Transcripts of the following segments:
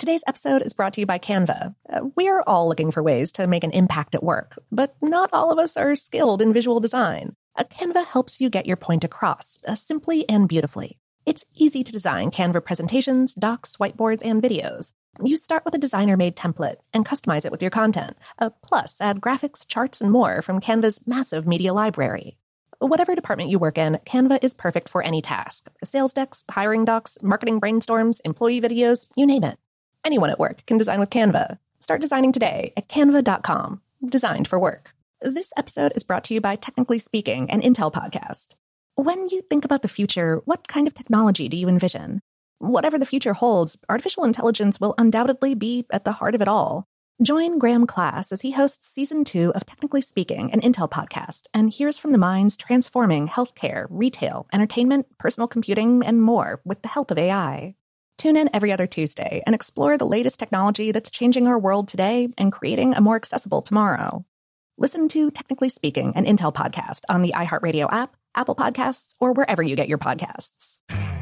Today's episode is brought to you by Canva. We're all looking for ways to make an impact at work, but not all of us are skilled in visual design. Canva helps you get your point across, simply and beautifully. It's easy to design Canva presentations, docs, whiteboards, and videos. You start with a designer-made template and customize it with your content. Plus, add graphics, charts, and more from Canva's massive media library. Whatever department you work in, Canva is perfect for any task. Sales decks, hiring docs, marketing brainstorms, employee videos, you name it. Anyone at work can design with Canva. Start designing today at canva.com. Designed for work. This episode is brought to you by Technically Speaking, an Intel podcast. When you think about the future, what kind of technology do you envision? Whatever the future holds, artificial intelligence will undoubtedly be at the heart of it all. Join Graham Class as he hosts Season 2 of Technically Speaking, an Intel podcast, and hears from the minds transforming healthcare, retail, entertainment, personal computing, and more with the help of AI. Tune in every other Tuesday and explore the latest technology that's changing our world today and creating a more accessible tomorrow. Listen to Technically Speaking, an Intel podcast on the iHeartRadio app, Apple Podcasts, or wherever you get your podcasts.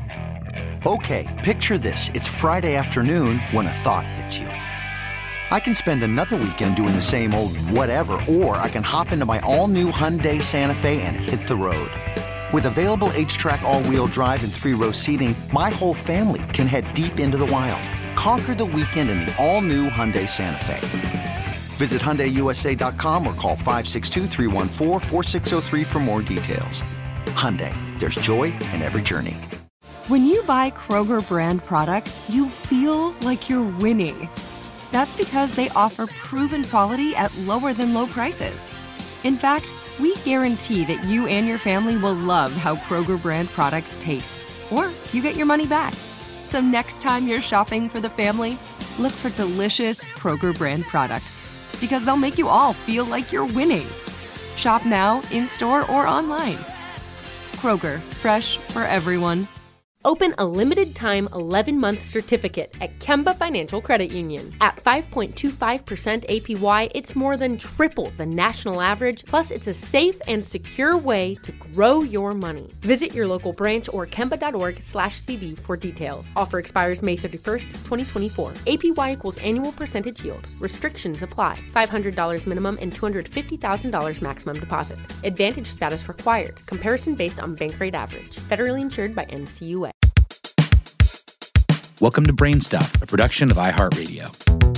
Okay, picture this. It's Friday afternoon when a thought hits you. I can spend another weekend doing the same old whatever, or I can hop into my all-new Hyundai Santa Fe and hit the road. With available H-Track all-wheel drive and 3-row seating, my whole family can head deep into the wild. Conquer the weekend in the all-new Hyundai Santa Fe. Visit HyundaiUSA.com or call 562-314-4603 for more details. Hyundai, there's joy in every journey. When you buy Kroger brand products, you feel like you're winning. That's because they offer proven quality at lower than low prices. In fact, we guarantee that you and your family will love how Kroger brand products taste, or you get your money back. So next time you're shopping for the family, look for delicious Kroger brand products, because they'll make you all feel like you're winning. Shop now, in-store, or online. Kroger, fresh for everyone. Open a limited-time 11-month certificate at Kemba Financial Credit Union. At 5.25% APY, it's more than triple the national average, plus it's a safe and secure way to grow your money. Visit your local branch or kemba.org/cb for details. Offer expires May 31st, 2024. APY equals annual percentage yield. Restrictions apply. $500 minimum and $250,000 maximum deposit. Advantage status required. Comparison based on bank rate average. Federally insured by NCUA. Welcome to Brain Stuff, a production of iHeartRadio.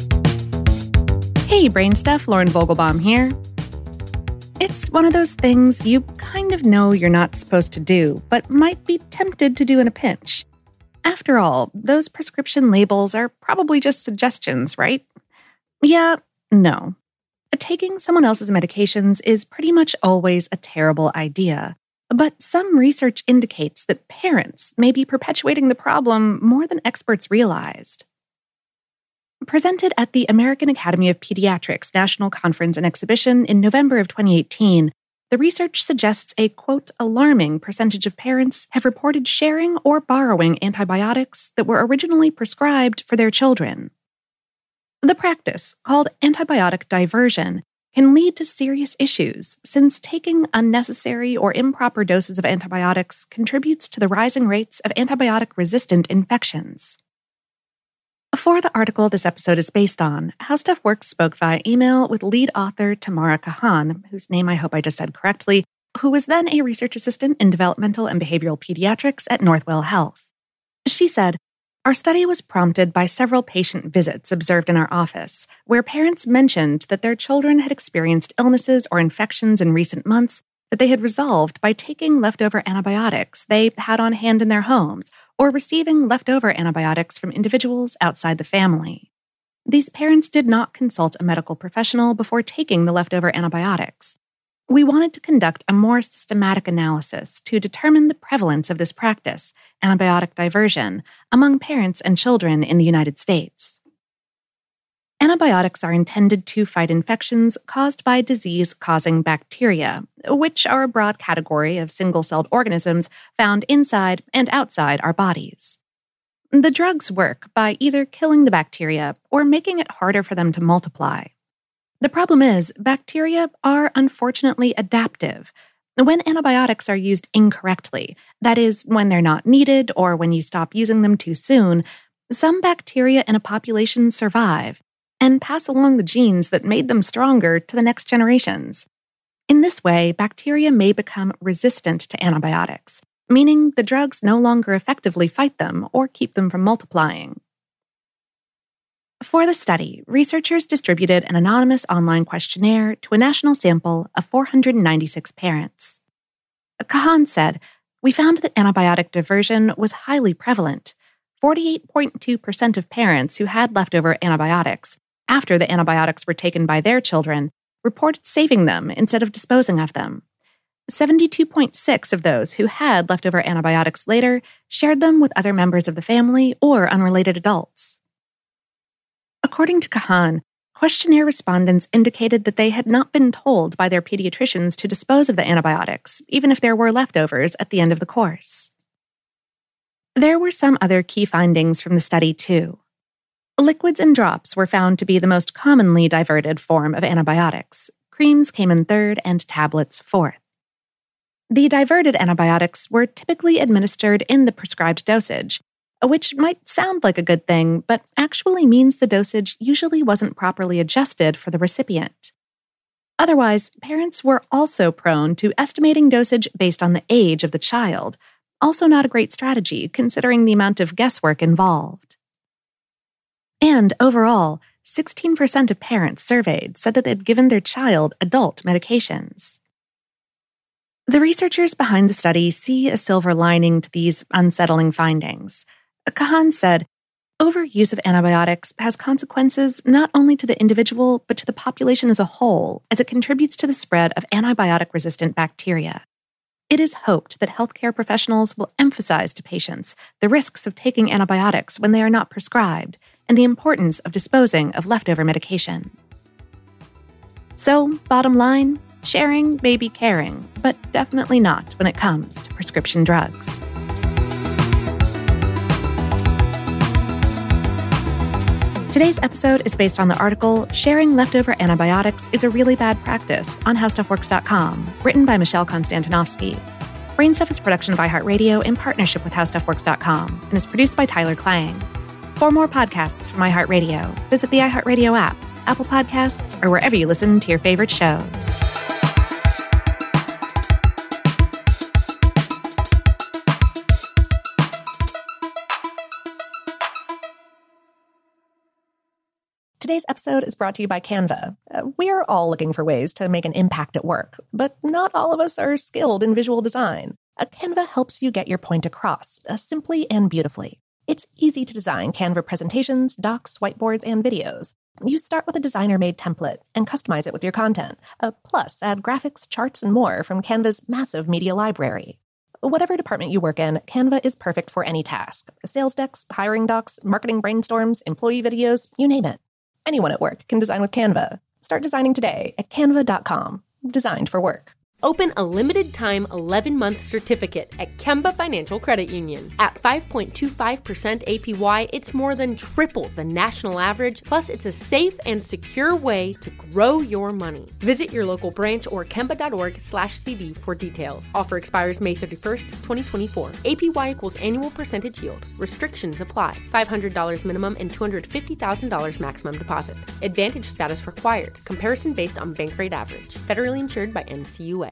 Hey, Brain Stuff, Lauren Vogelbaum here. It's one of those things you kind of know you're not supposed to do, but might be tempted to do in a pinch. After all, those prescription labels are probably just suggestions, right? Yeah, no. Taking someone else's medications is pretty much always a terrible idea. But some research indicates that parents may be perpetuating the problem more than experts realized. Presented at the American Academy of Pediatrics National Conference and Exhibition in November of 2018, the research suggests a, quote, alarming percentage of parents have reported sharing or borrowing antibiotics that were originally prescribed for their children. The practice, called antibiotic diversion, can lead to serious issues, since taking unnecessary or improper doses of antibiotics contributes to the rising rates of antibiotic-resistant infections. For the article this episode is based on, How Stuff Works spoke via email with lead author Tamara Kahan, whose name I hope I just said correctly, who was then a research assistant in developmental and behavioral pediatrics at Northwell Health. She said, "Our study was prompted by several patient visits observed in our office, where parents mentioned that their children had experienced illnesses or infections in recent months that they had resolved by taking leftover antibiotics they had on hand in their homes or receiving leftover antibiotics from individuals outside the family. These parents did not consult a medical professional before taking the leftover antibiotics. We wanted to conduct a more systematic analysis to determine the prevalence of this practice, antibiotic diversion, among parents and children in the United States. Antibiotics are intended to fight infections caused by disease-causing bacteria, which are a broad category of single-celled organisms found inside and outside our bodies. The drugs work by either killing the bacteria or making it harder for them to multiply. The problem is, bacteria are unfortunately adaptive. When antibiotics are used incorrectly, that is, when they're not needed or when you stop using them too soon, some bacteria in a population survive and pass along the genes that made them stronger to the next generations. In this way, bacteria may become resistant to antibiotics, meaning the drugs no longer effectively fight them or keep them from multiplying. For the study, researchers distributed an anonymous online questionnaire to a national sample of 496 parents. Kahan said, "We found that antibiotic diversion was highly prevalent. 48.2% of parents who had leftover antibiotics after the antibiotics were taken by their children reported saving them instead of disposing of them. 72.6% of those who had leftover antibiotics later shared them with other members of the family or unrelated adults." According to Kahan, questionnaire respondents indicated that they had not been told by their pediatricians to dispose of the antibiotics, even if there were leftovers at the end of the course. There were some other key findings from the study, too. Liquids and drops were found to be the most commonly diverted form of antibiotics. Creams came in third and tablets fourth. The diverted antibiotics were typically administered in the prescribed dosage, which might sound like a good thing, but actually means the dosage usually wasn't properly adjusted for the recipient. Otherwise, parents were also prone to estimating dosage based on the age of the child, also not a great strategy considering the amount of guesswork involved. And overall, 16% of parents surveyed said that they'd given their child adult medications. The researchers behind the study see a silver lining to these unsettling findings. Kahan said, "Overuse of antibiotics has consequences not only to the individual, but to the population as a whole, as it contributes to the spread of antibiotic-resistant bacteria. It is hoped that healthcare professionals will emphasize to patients the risks of taking antibiotics when they are not prescribed, and the importance of disposing of leftover medication." So, bottom line, sharing may be caring, but definitely not when it comes to prescription drugs. Today's episode is based on the article "Sharing Leftover Antibiotics is a Really Bad Practice" on HowStuffWorks.com, written by Michelle Konstantinovsky. Brainstuff is a production of iHeartRadio in partnership with HowStuffWorks.com and is produced by Tyler Klang. For more podcasts from iHeartRadio, visit the iHeartRadio app, Apple Podcasts, or wherever you listen to your favorite shows. Today's episode is brought to you by Canva. We're all looking for ways to make an impact at work, but not all of us are skilled in visual design. Canva helps you get your point across, simply and beautifully. It's easy to design Canva presentations, docs, whiteboards, and videos. You start with a designer-made template and customize it with your content. Plus, add graphics, charts, and more from Canva's massive media library. Whatever department you work in, Canva is perfect for any task. Sales decks, hiring docs, marketing brainstorms, employee videos, you name it. Anyone at work can design with Canva. Start designing today at canva.com. Designed for work. Open a limited-time 11-month certificate at Kemba Financial Credit Union. At 5.25% APY, it's more than triple the national average, plus it's a safe and secure way to grow your money. Visit your local branch or kemba.org/cd for details. Offer expires May 31st, 2024. APY equals annual percentage yield. Restrictions apply. $500 minimum and $250,000 maximum deposit. Advantage status required. Comparison based on bank rate average. Federally insured by NCUA.